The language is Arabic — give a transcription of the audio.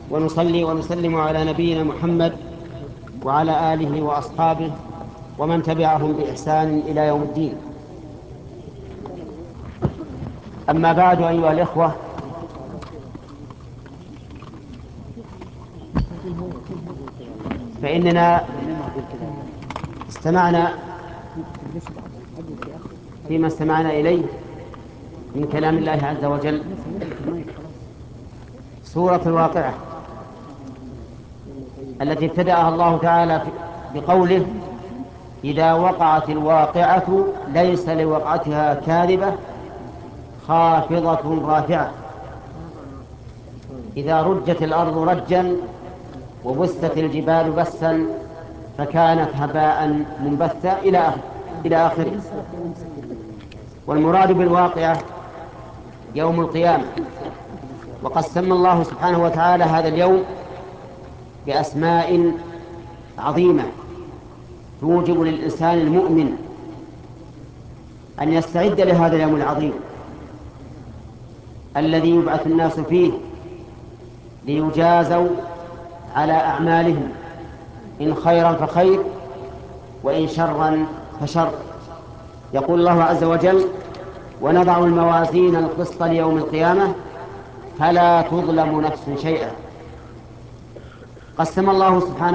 ونصلي ونسلم على نبينا محمد وعلى آله وأصحابه ومن تبعهم بإحسان إلى يوم الدين. أما بعد، أيها الإخوة، فإننا استمعنا فيما استمعنا إليه من كلام الله عز وجل سورة الواقعة التي ابتدأها الله تعالى بقوله: إذا وقعت الواقعة ليس لوقعتها كاذبة خافضة رافعة. إذا رجت الأرض رجا وبست الجبال بسا فكانت هباء منبثا إلى آخره. والمراد بالواقعة يوم القيامة، وقد سمى الله سبحانه وتعالى هذا اليوم بأسماء عظيمة توجب للإنسان المؤمن أن يستعد لهذا اليوم العظيم الذي يبعث الناس فيه ليجازوا على أعمالهم، إن خيرا فخير وإن شرا فشر. يقول الله عز وجل: ونضع الموازين القسط ليوم القيامة فلا تظلم نفس شيئا. قسم الله سبحانه